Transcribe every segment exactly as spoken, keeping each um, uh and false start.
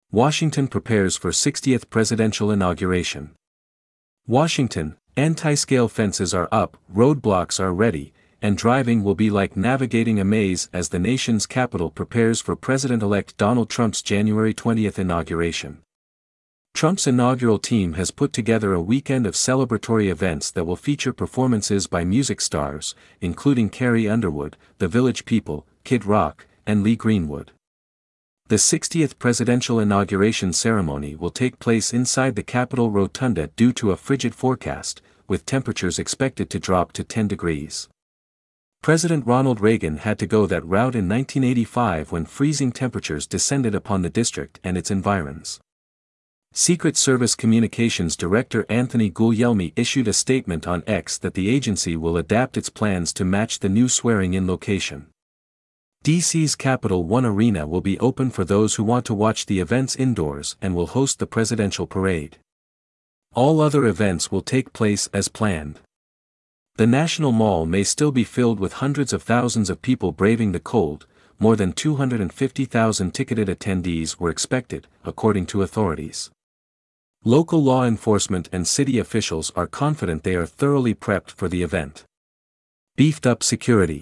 Washington prepares for sixtieth presidential inauguration. Washington, anti-scale fences are up, roadblocks are ready, and driving will be like navigating a maze as the nation's capital prepares for President-elect Donald Trump's January twentieth inauguration. Trump's inaugural team has put together a weekend of celebratory events that will feature performances by music stars, including Carrie Underwood, The Village People, Kid Rock, and Lee Greenwood. The sixtieth presidential inauguration ceremony will take place inside the Capitol Rotunda due to a frigid forecast, with temperatures expected to drop to ten degrees. President Ronald Reagan had to go that route in nineteen eighty-five when freezing temperatures descended upon the district and its environs. Secret Service Communications Director Anthony Guglielmi issued a statement on X that the agency will adapt its plans to match the new swearing-in location. D C's Capital One Arena will be open for those who want to watch the events indoors and will host the presidential parade. All other events will take place as planned. The National Mall may still be filled with hundreds of thousands of people braving the cold. More than two hundred fifty thousand ticketed attendees were expected, according to authorities. Local law enforcement and city officials are confident they are thoroughly prepped for the event. Beefed up security.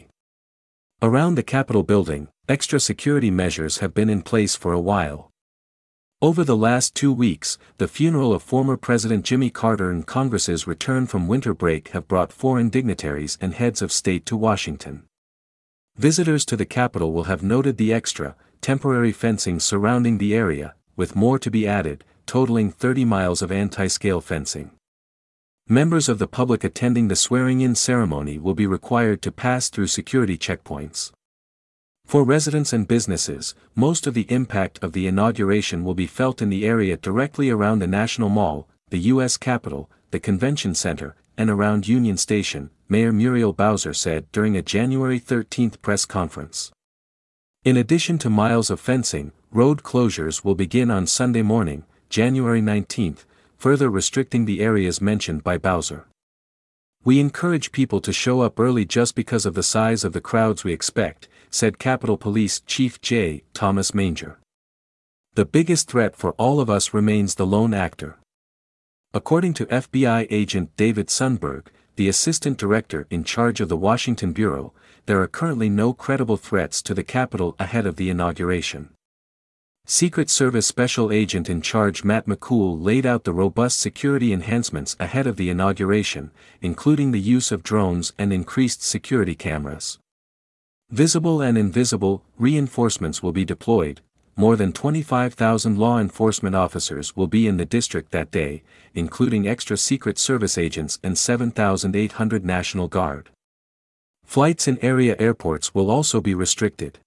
Around the Capitol building, extra security measures have been in place for a while. Over the last two weeks, the funeral of former President Jimmy Carter and Congress's return from winter break have brought foreign dignitaries and heads of state to Washington. Visitors to the Capitol will have noted the extra, temporary fencing surrounding the area, with more to be added, totaling thirty miles of anti-scale fencing. Members of the public attending the swearing-in ceremony will be required to pass through security checkpoints. For residents and businesses, most of the impact of the inauguration will be felt in the area directly around the National Mall, the U S Capitol, the Convention Center, and around Union Station, Mayor Muriel Bowser said during a January thirteenth press conference. In addition to miles of fencing, road closures will begin on Sunday morning, January nineteenth, further restricting the areas mentioned by Bowser. "We encourage people to show up early just because of the size of the crowds we expect," said Capitol Police Chief J. Thomas Manger. "The biggest threat for all of us remains the lone actor." According to F B I agent David Sundberg, the assistant director in charge of the Washington Bureau, there are currently no credible threats to the Capitol ahead of the inauguration. Secret Service Special Agent in Charge Matt McCool laid out the robust security enhancements ahead of the inauguration, including the use of drones and increased security cameras. Visible and invisible reinforcements will be deployed. More than twenty-five thousand law enforcement officers will be in the district that day, including extra Secret Service agents and seven thousand eight hundred National Guard. Flights in area airports will also be restricted.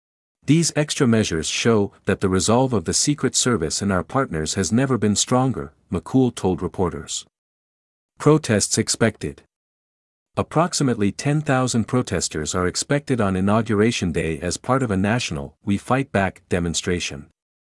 These extra measures show that the resolve of the Secret Service and our partners has never been stronger, McCool told reporters. Protests expected. Approximately ten thousand protesters are expected on Inauguration Day as part of a national We Fight Back demonstration.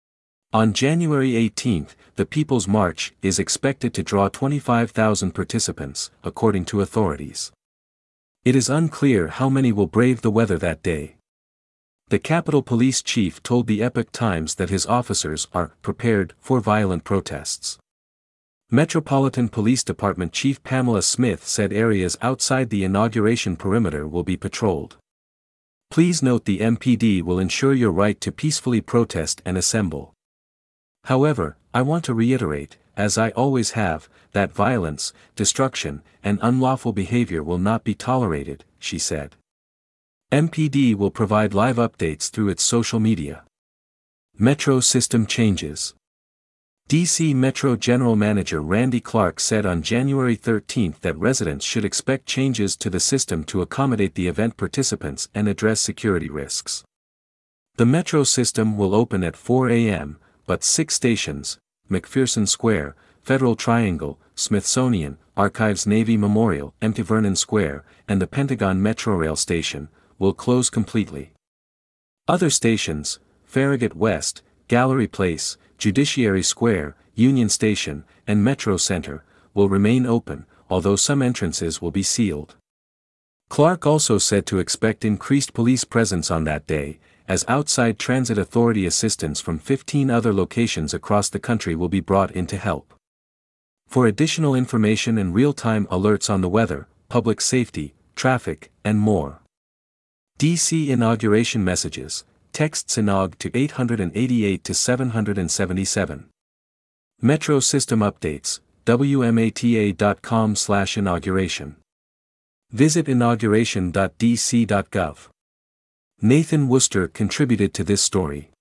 On January eighteenth, the People's March is expected to draw twenty-five thousand participants, according to authorities. It is unclear how many will brave the weather that day. The Capitol Police Chief told the Epoch Times that his officers are prepared for violent protests. Metropolitan Police Department Chief Pamela Smith said areas outside the inauguration perimeter will be patrolled. "Please note the M P D will ensure your right to peacefully protest and assemble. However, I want to reiterate, as I always have, that violence, destruction, and unlawful behavior will not be tolerated," she said. M P D will provide live updates through its social media. Metro system changes. D C Metro General Manager Randy Clark said on January thirteenth that residents should expect changes to the system to accommodate the event participants and address security risks. The Metro system will open at four A M, but six stations, McPherson Square, Federal Triangle, Smithsonian, Archives Navy Memorial, M T Vernon Square, and the Pentagon Metrorail station, will close completely. Other stations, Farragut West, Gallery Place, Judiciary Square, Union Station, and Metro Center, will remain open, although some entrances will be sealed. Clark also said to expect increased police presence on that day, as outside transit authority assistance from fifteen other locations across the country will be brought in to help. For additional information and real-time alerts on the weather, public safety, traffic, and more. D C inauguration messages, text S I N A G to eight eighty-eight to seven seventy-seven. Metro system updates, W M A T A dot com slash inauguration. Visit inauguration dot d c dot gov. Nathan Worcester contributed to this story.